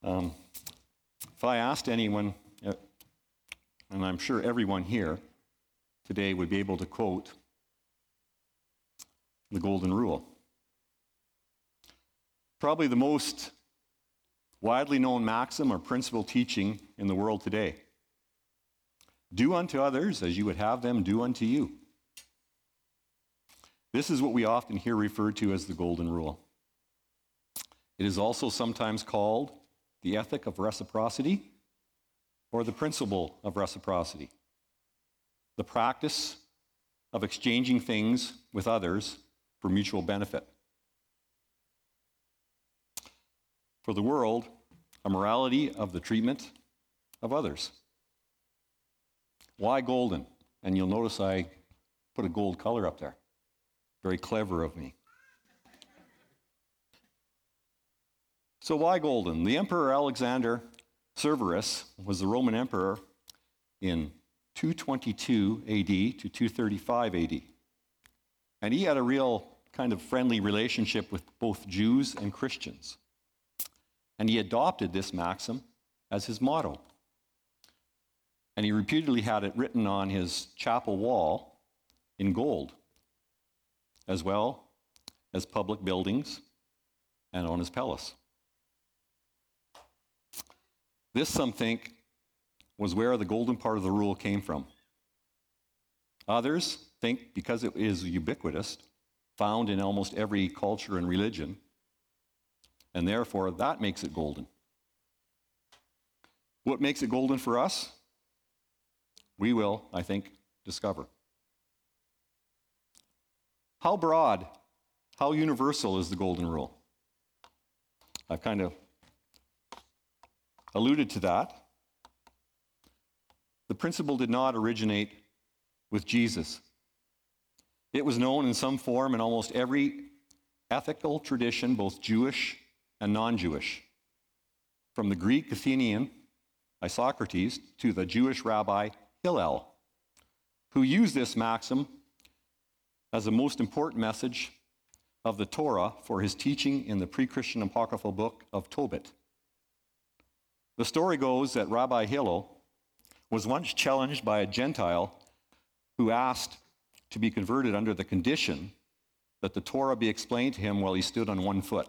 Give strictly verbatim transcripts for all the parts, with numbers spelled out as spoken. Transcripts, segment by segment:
Um, if I asked anyone, uh, and I'm sure everyone here today would be able to quote the Golden Rule. Probably the most widely known maxim or principle teaching in the world today. Do unto others as you would have them do unto you. This is what we often hear referred to as the Golden Rule. It is also sometimes called the ethic of reciprocity or the principle of reciprocity. The practice of exchanging things with others for mutual benefit. For the world, a morality of the treatment of others. Why golden? And you'll notice I put a gold color up there. Very clever of me. So why golden? The Emperor Alexander Severus was the Roman emperor in two twenty-two A D to two thirty-five A D. And he had a real kind of friendly relationship with both Jews and Christians. And he adopted this maxim as his motto. And he repeatedly had it written on his chapel wall in gold, as well as public buildings and on his palace. This, some think, was where the golden part of the rule came from. Others think because it is ubiquitous, found in almost every culture and religion, and therefore that makes it golden. What makes it golden for us? We will, I think, discover. How broad, how universal is the Golden Rule? I've kind of alluded to that. The principle did not originate with Jesus. It was known in some form in almost every ethical tradition, both Jewish and non-Jewish. From the Greek Athenian Isocrates to the Jewish rabbi Hillel, who used this maxim as the most important message of the Torah for his teaching in the pre-Christian apocryphal book of Tobit. The story goes that Rabbi Hillel was once challenged by a Gentile who asked to be converted under the condition that the Torah be explained to him while he stood on one foot.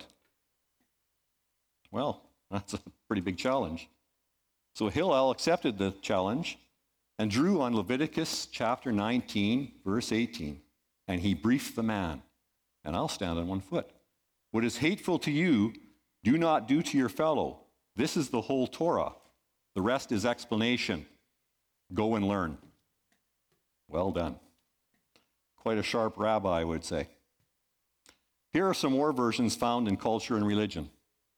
Well, that's a pretty big challenge. So Hillel accepted the challenge and drew on Leviticus chapter nineteen, verse eighteen. And he briefed the man, and I'll stand on one foot. What is hateful to you, do not do to your fellow. This is the whole Torah. The rest is explanation. Go and learn. Well done. Quite a sharp rabbi, I would say. Here are some more versions found in culture and religion.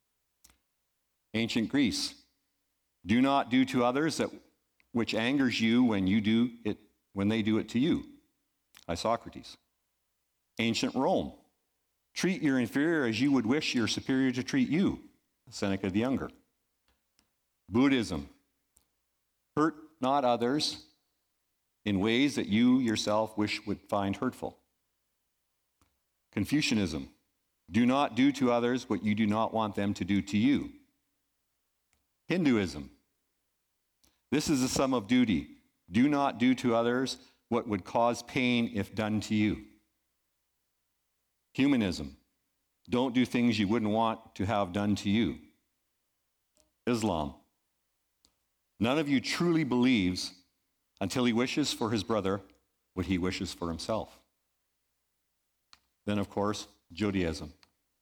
Ancient Greece. Do not do to others that which angers you when you do it when they do it to you. Isocrates. Ancient Rome. Treat your inferior as you would wish your superior to treat you. Seneca the Younger. Buddhism. Hurt not others in ways that you yourself wish would find hurtful. Confucianism. Do not do to others what you do not want them to do to you. Hinduism. This is the sum of duty. Do not do to others what would cause pain if done to you. Humanism. Don't do things you wouldn't want to have done to you. Islam. None of you truly believes until he wishes for his brother what he wishes for himself. Then, of course, Judaism.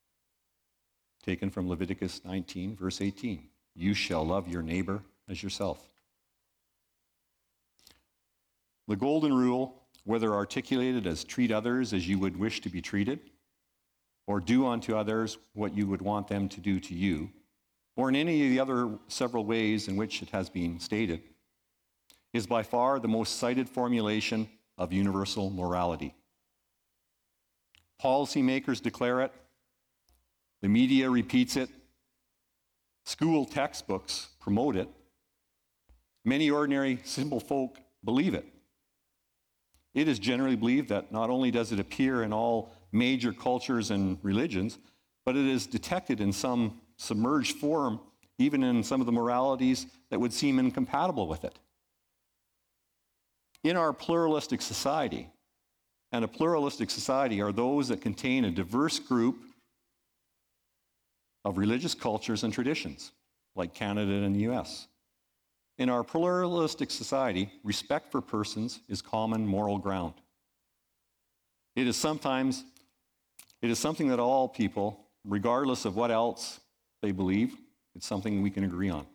Taken from Leviticus nineteen, verse eighteen. You shall love your neighbor as yourself. The Golden Rule, whether articulated as treat others as you would wish to be treated, or do unto others what you would want them to do to you, or in any of the other several ways in which it has been stated, is by far the most cited formulation of universal morality. Policymakers declare it, the media repeats it, school textbooks promote it, many ordinary, simple folk believe it. It is generally believed that not only does it appear in all major cultures and religions, but it is detected in some submerged form even in some of the moralities that would seem incompatible with it. In our pluralistic society, and a pluralistic society are those that contain a diverse group of religious cultures and traditions, like Canada and the U S. In our pluralistic society, respect for persons is common moral ground. It is sometimes, it is something that all people, regardless of what else they believe, it's something we can agree on.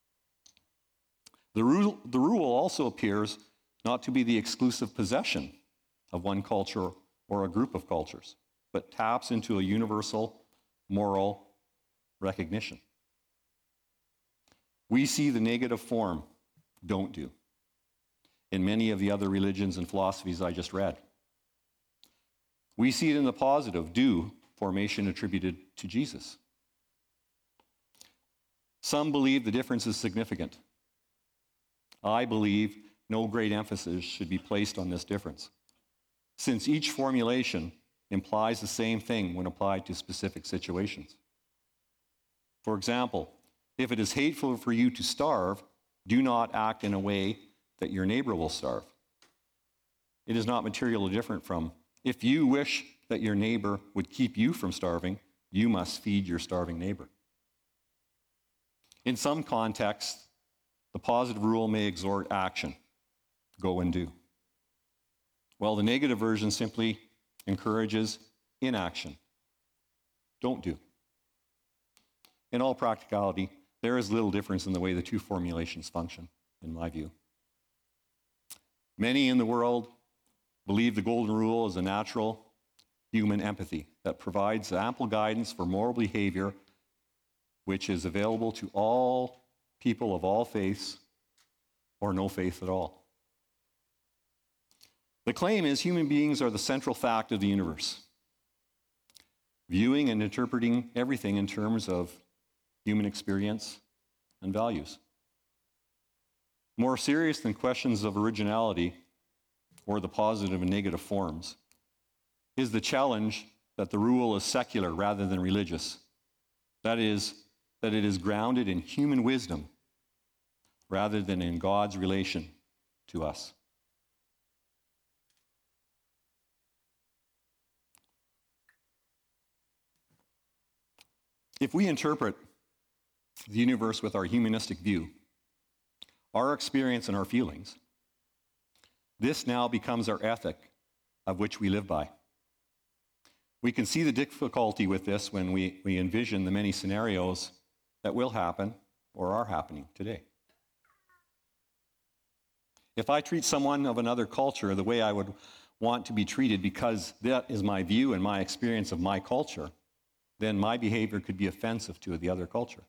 The rule, the rule also appears not to be the exclusive possession of one culture or a group of cultures, but taps into a universal moral recognition. We see the negative form, don't do, in many of the other religions and philosophies I just read. We see it in the positive, do, formation attributed to Jesus. Some believe the difference is significant. I believe no great emphasis should be placed on this difference, since each formulation implies the same thing when applied to specific situations. For example, if it is hateful for you to starve, do not act in a way that your neighbor will starve. It is not materially different from, if you wish that your neighbor would keep you from starving, you must feed your starving neighbor. In some contexts, the positive rule may exhort action. Go and do. While the negative version simply encourages inaction. Don't do. In all practicality, there is little difference in the way the two formulations function, in my view. Many in the world believe the golden rule is a natural human empathy that provides ample guidance for moral behavior, which is available to all people of all faiths or no faith at all. The claim is human beings are the central fact of the universe, viewing and interpreting everything in terms of human experience and values. More serious than questions of originality or the positive and negative forms is the challenge that the rule is secular rather than religious. That is, that it is grounded in human wisdom rather than in God's relation to us. If we interpret the universe with our humanistic view, our experience and our feelings, this now becomes our ethic of which we live by. We can see the difficulty with this when we, we envision the many scenarios that will happen or are happening today. If I treat someone of another culture the way I would want to be treated because that is my view and my experience of my culture, then my behavior could be offensive to the other culture.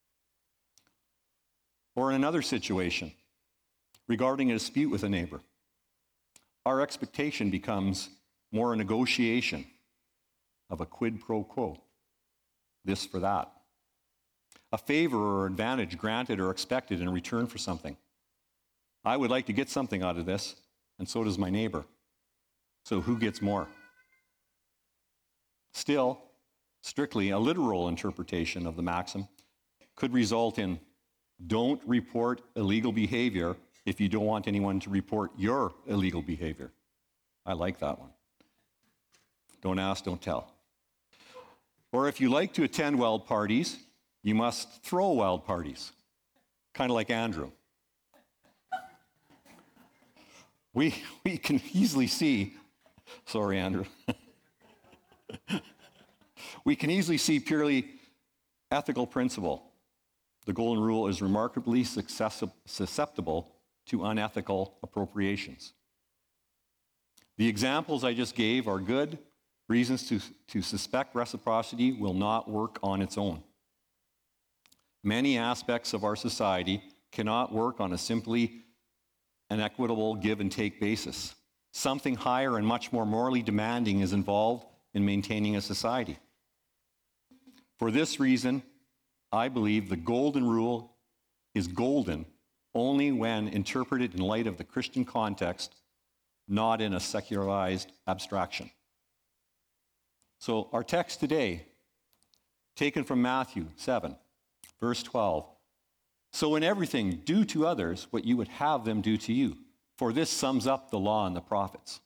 Or in another situation, regarding a dispute with a neighbor, our expectation becomes more a negotiation of a quid pro quo, this for that. A favor or advantage granted or expected in return for something. I would like to get something out of this, and so does my neighbor. So who gets more? Still, strictly a literal interpretation of the maxim could result in don't report illegal behavior if you don't want anyone to report your illegal behavior. I like that one. Don't ask, don't tell. Or if you like to attend wild parties, you must throw wild parties. Kind of like Andrew. We, we can easily see, sorry, Andrew. We can easily see purely ethical principle. The golden rule is remarkably susceptible to unethical appropriations. The examples I just gave are good reasons to, to suspect reciprocity will not work on its own. Many aspects of our society cannot work on a simply an equitable give and take basis. Something higher and much more morally demanding is involved in maintaining a society. For this reason, I believe the golden rule is golden only when interpreted in light of the Christian context, not in a secularized abstraction. So our text today, taken from Matthew seven, Verse twelve. So in everything, do to others what you would have them do to you, for this sums up the law and the prophets.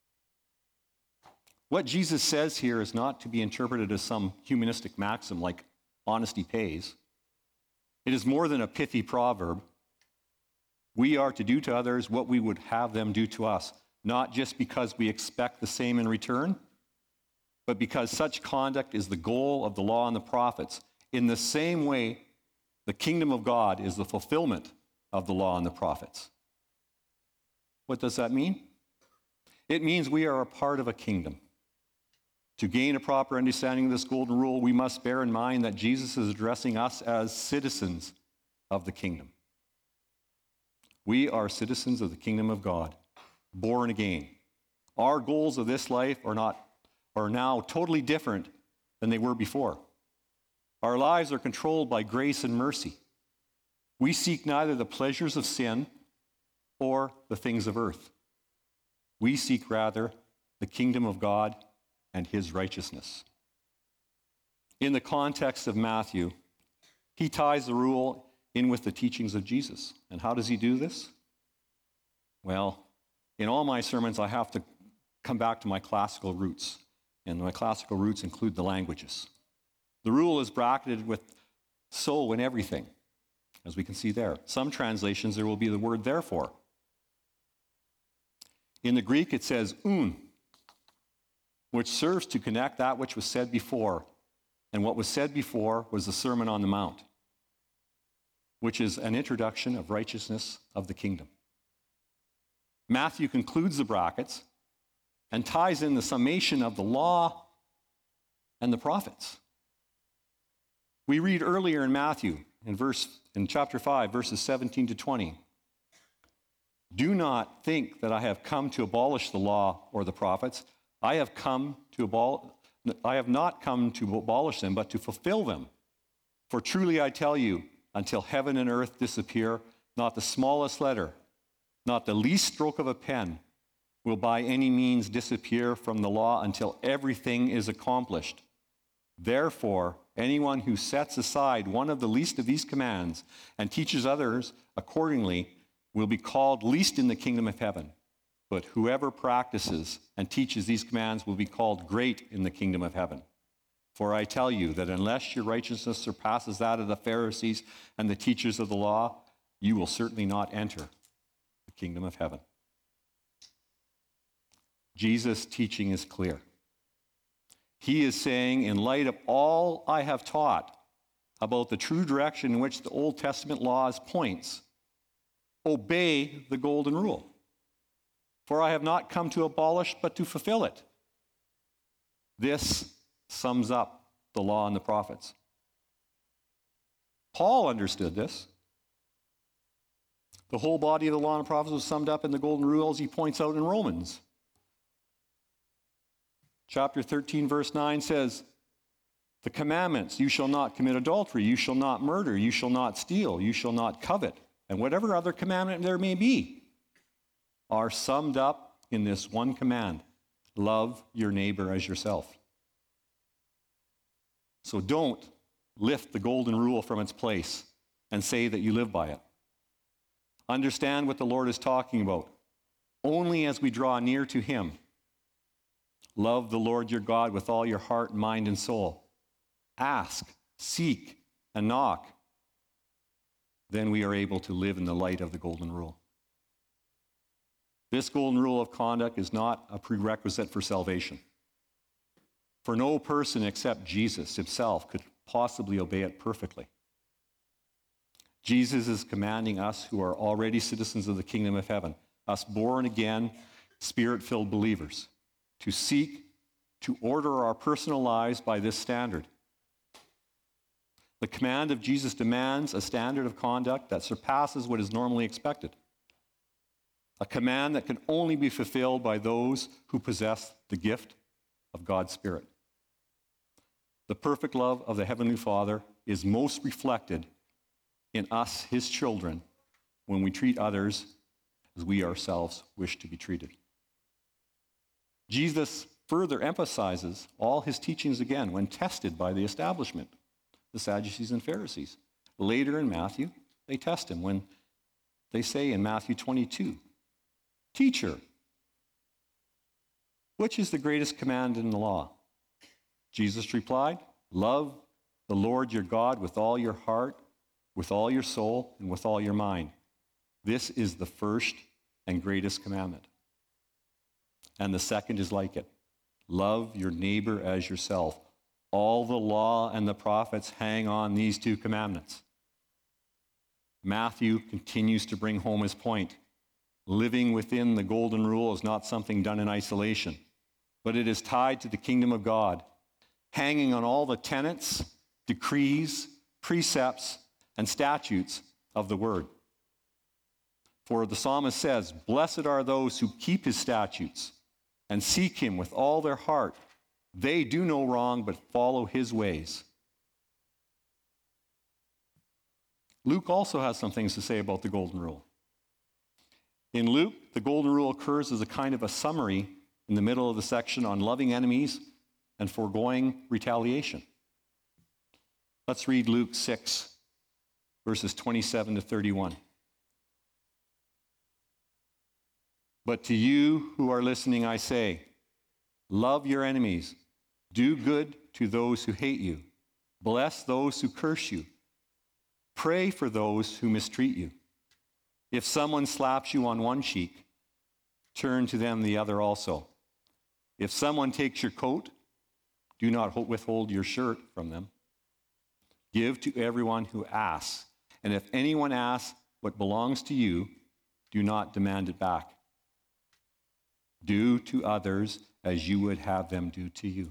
What Jesus says here is not to be interpreted as some humanistic maxim like honesty pays. It is more than a pithy proverb. We are to do to others what we would have them do to us, not just because we expect the same in return, but because such conduct is the goal of the law and the prophets. In the same way, the kingdom of God is the fulfillment of the law and the prophets. What does that mean? It means we are a part of a kingdom. To gain a proper understanding of this golden rule, we must bear in mind that Jesus is addressing us as citizens of the kingdom. We are citizens of the kingdom of God, born again. Our goals of this life are not are now totally different than they were before. Our lives are controlled by grace and mercy. We seek neither the pleasures of sin or the things of earth. We seek rather the kingdom of God and his righteousness. In the context of Matthew, he ties the rule in with the teachings of Jesus. And how does he do this? Well, in all my sermons, I have to come back to my classical roots. And my classical roots include the languages. The rule is bracketed with so in everything, as we can see there. Some translations, there will be the word therefore. In the Greek, it says un, which serves to connect that which was said before. And what was said before was the Sermon on the Mount, which is an introduction of righteousness of the kingdom. Matthew concludes the brackets and ties in the summation of the law and the prophets. We read earlier in Matthew, in verse in chapter five, verses seventeen to twenty. Do not think that I have come to abolish the law or the prophets. I have come to abolish I have not come to abolish them, but to fulfill them. For truly I tell you, until heaven and earth disappear, not the smallest letter, not the least stroke of a pen, will by any means disappear from the law until everything is accomplished. Therefore, anyone who sets aside one of the least of these commands and teaches others accordingly will be called least in the kingdom of heaven. But whoever practices and teaches these commands will be called great in the kingdom of heaven. For I tell you that unless your righteousness surpasses that of the Pharisees and the teachers of the law, you will certainly not enter the kingdom of heaven. Jesus' teaching is clear. He is saying, in light of all I have taught about the true direction in which the Old Testament laws points, obey the golden rule. For I have not come to abolish, but to fulfill it. This sums up the law and the prophets. Paul understood this. The whole body of the law and the prophets was summed up in the golden rule, as he points out in Romans. Chapter thirteen, verse nine says, the commandments, you shall not commit adultery, you shall not murder, you shall not steal, you shall not covet, and whatever other commandment there may be, are summed up in this one command: love your neighbor as yourself. So don't lift the golden rule from its place and say that you live by it. Understand what the Lord is talking about. Only as we draw near to him, love the Lord your God with all your heart, mind, and soul. Ask, seek, and knock. Then we are able to live in the light of the golden rule. This golden rule of conduct is not a prerequisite for salvation. For no person except Jesus himself could possibly obey it perfectly. Jesus is commanding us who are already citizens of the kingdom of heaven, us born again, spirit-filled believers, to seek to order our personal lives by this standard. The command of Jesus demands a standard of conduct that surpasses what is normally expected. A command that can only be fulfilled by those who possess the gift of God's Spirit. The perfect love of the Heavenly Father is most reflected in us, his children, when we treat others as we ourselves wish to be treated. Jesus further emphasizes all his teachings again when tested by the establishment, the Sadducees and Pharisees. Later in Matthew, they test him when they say in Matthew twenty-two, "Teacher, which is the greatest command in the law?" Jesus replied, "Love the Lord your God with all your heart, with all your soul, and with all your mind. This is the first and greatest commandment. And the second is like it. Love your neighbor as yourself. All the law and the prophets hang on these two commandments." Matthew continues to bring home his point. Living within the golden rule is not something done in isolation, but it is tied to the kingdom of God, hanging on all the tenets, decrees, precepts, and statutes of the word. For the psalmist says, "Blessed are those who keep his statutes and seek him with all their heart. They do no wrong, but follow his ways." Luke also has some things to say about the golden rule. In Luke, the golden rule occurs as a kind of a summary in the middle of the section on loving enemies and foregoing retaliation. Let's read Luke six, verses twenty-seven to thirty-one. "But to you who are listening, I say, love your enemies, do good to those who hate you, bless those who curse you, pray for those who mistreat you. If someone slaps you on one cheek, turn to them the other also. If someone takes your coat, do not withhold your shirt from them. Give to everyone who asks, and if anyone asks what belongs to you, do not demand it back. Do to others as you would have them do to you."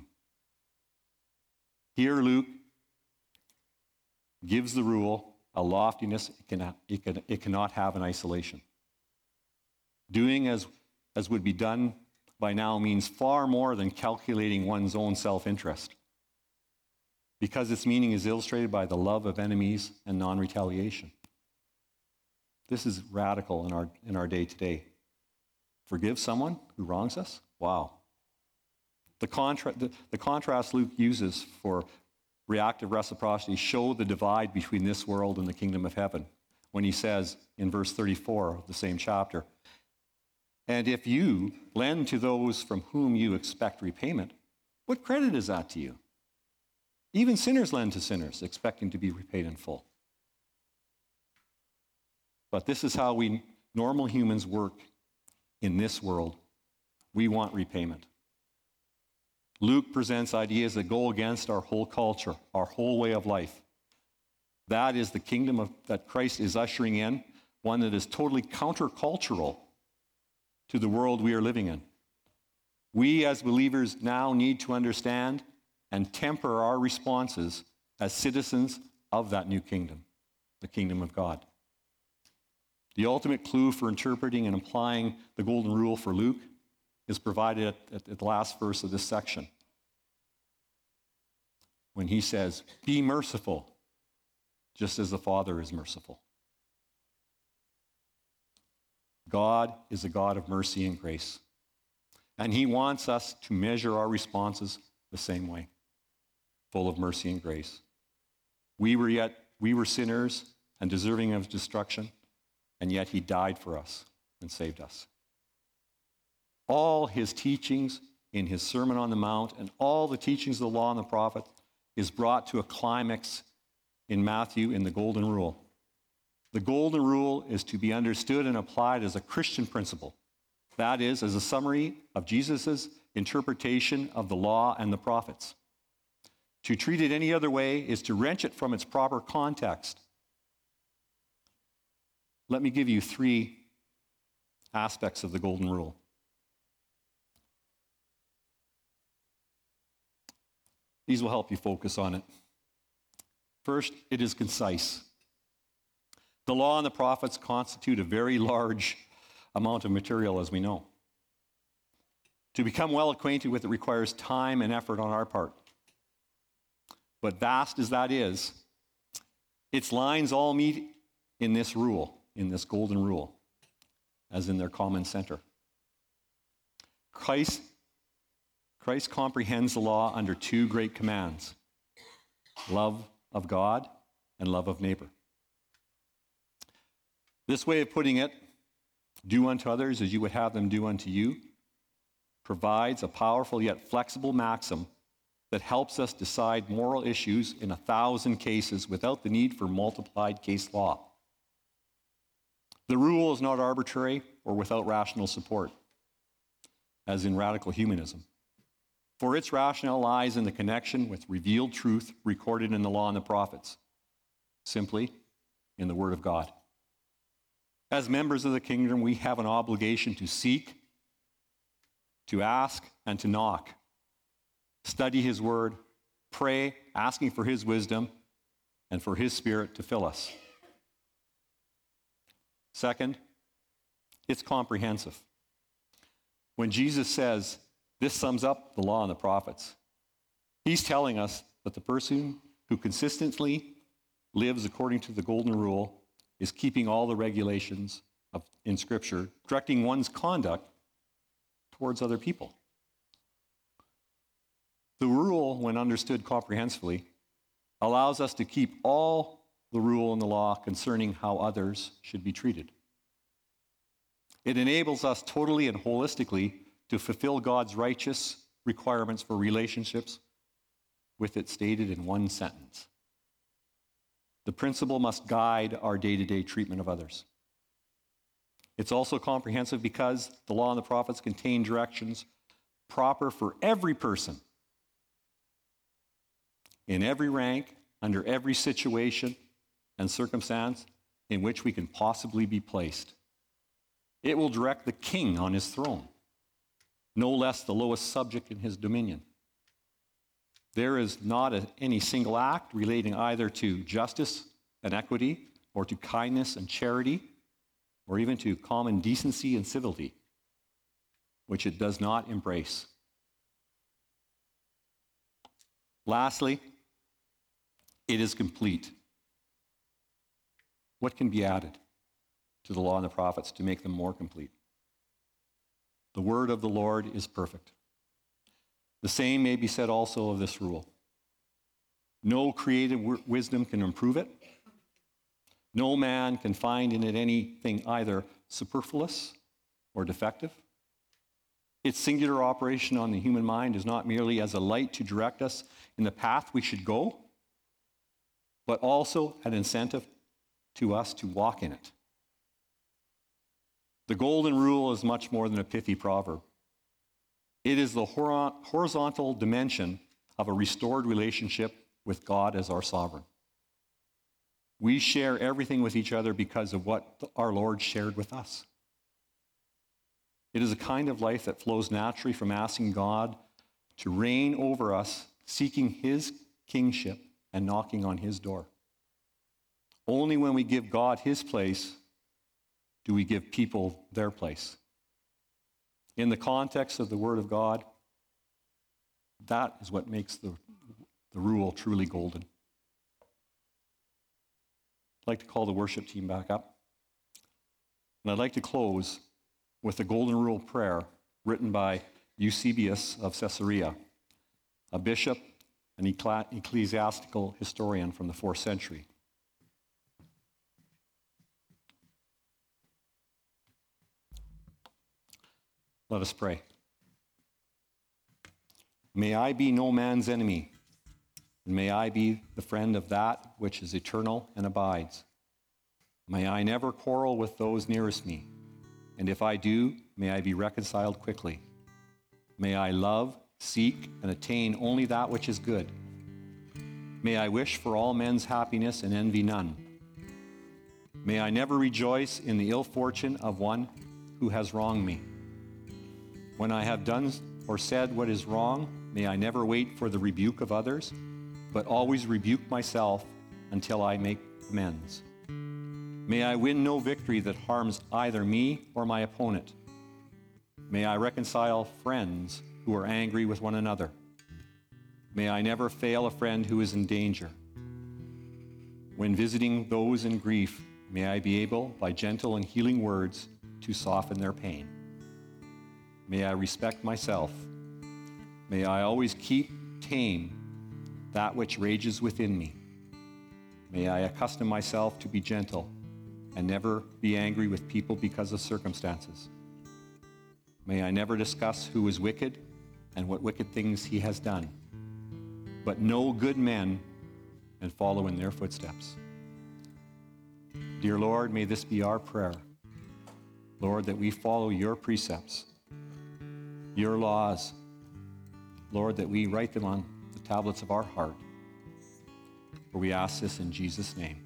Here Luke gives the rule a loftiness it cannot, it can, it cannot have in isolation. Doing as, as would be done by now means far more than calculating one's own self-interest, because its meaning is illustrated by the love of enemies and non-retaliation. This is radical in our, in our day today. Forgive someone who wrongs us? Wow. The, contra- the, the contrast Luke uses for reactive reciprocity show the divide between this world and the kingdom of heaven when he says in verse thirty-four of the same chapter, "And if you lend to those from whom you expect repayment, what credit is that to you? Even sinners lend to sinners, expecting to be repaid in full." But this is how we normal humans work in this world. We want repayment. Luke presents ideas that go against our whole culture, our whole way of life. That is the kingdom of, that Christ is ushering in, one that is totally countercultural to the world we are living in. We as believers now need to understand and temper our responses as citizens of that new kingdom, the kingdom of God. The ultimate clue for interpreting and applying the golden rule for Luke is provided at, at, at the last verse of this section, when he says, "Be merciful, just as the Father is merciful." God is a God of mercy and grace, and he wants us to measure our responses the same way, full of mercy and grace. We were yet we were sinners and deserving of destruction, and yet he died for us and saved us. All his teachings in his Sermon on the Mount and all the teachings of the law and the prophets is brought to a climax in Matthew in the Golden Rule. The Golden Rule is to be understood and applied as a Christian principle. That is, as a summary of Jesus' interpretation of the law and the prophets. To treat it any other way is to wrench it from its proper context. Let me give you three aspects of the Golden Rule. These will help you focus on it. First, it is concise. The law and the prophets constitute a very large amount of material, as we know. To become well acquainted with it requires time and effort on our part. But vast as that is, its lines all meet in this rule, in this golden rule, as in their common center. Christ Christ comprehends the law under two great commands: love of God and love of neighbor. This way of putting it, do unto others as you would have them do unto you, provides a powerful yet flexible maxim that helps us decide moral issues in a thousand cases without the need for multiplied case law. The rule is not arbitrary or without rational support, as in radical humanism. For its rationale lies in the connection with revealed truth recorded in the law and the prophets, simply in the Word of God. As members of the kingdom, we have an obligation to seek, to ask, and to knock. Study His Word, pray, asking for His wisdom, and for His Spirit to fill us. Second, it's comprehensive. When Jesus says, this sums up the law and the prophets, He's telling us that the person who consistently lives according to the golden rule is keeping all the regulations of, in Scripture, directing one's conduct towards other people. The rule, when understood comprehensively, allows us to keep all the rule in the law concerning how others should be treated. It enables us totally and holistically to fulfill God's righteous requirements for relationships with it stated in one sentence. The principle must guide our day-to-day treatment of others. It's also comprehensive because the law and the prophets contain directions proper for every person, in every rank, under every situation and circumstance in which we can possibly be placed. It will direct the king on his throne, no less the lowest subject in his dominion. There is not a, any single act relating either to justice and equity, or to kindness and charity, or even to common decency and civility, which it does not embrace. Lastly, it is complete. What can be added to the law and the prophets to make them more complete? The word of the Lord is perfect. The same may be said also of this rule. No created w- wisdom can improve it. No man can find in it anything either superfluous or defective. Its singular operation on the human mind is not merely as a light to direct us in the path we should go, but also an incentive to us to walk in it. The golden rule is much more than a pithy proverb. It is the horizontal dimension of a restored relationship with God as our sovereign. We share everything with each other because of what our Lord shared with us. It is a kind of life that flows naturally from asking God to reign over us, seeking His kingship and knocking on His door. Only when we give God His place do we give people their place. In the context of the Word of God, that is what makes the, the rule truly golden. I'd like to call the worship team back up. And I'd like to close with the Golden Rule prayer written by Eusebius of Caesarea, a bishop and ecclesiastical historian from the fourth century. Let us pray. May I be no man's enemy, and may I be the friend of that which is eternal and abides. May I never quarrel with those nearest me, and if I do, may I be reconciled quickly. May I love, seek, and attain only that which is good. May I wish for all men's happiness and envy none. May I never rejoice in the ill fortune of one who has wronged me. When I have done or said what is wrong, may I never wait for the rebuke of others, but always rebuke myself until I make amends. May I win no victory that harms either me or my opponent. May I reconcile friends who are angry with one another. May I never fail a friend who is in danger. When visiting those in grief, may I be able, by gentle and healing words, to soften their pain. May I respect myself. May I always keep tame that which rages within me. May I accustom myself to be gentle and never be angry with people because of circumstances. May I never discuss who is wicked and what wicked things he has done, but know good men and follow in their footsteps. Dear Lord, may this be our prayer. Lord, that we follow your precepts, your laws. Lord, that we write them on the tablets of our heart. For we ask this in Jesus' name.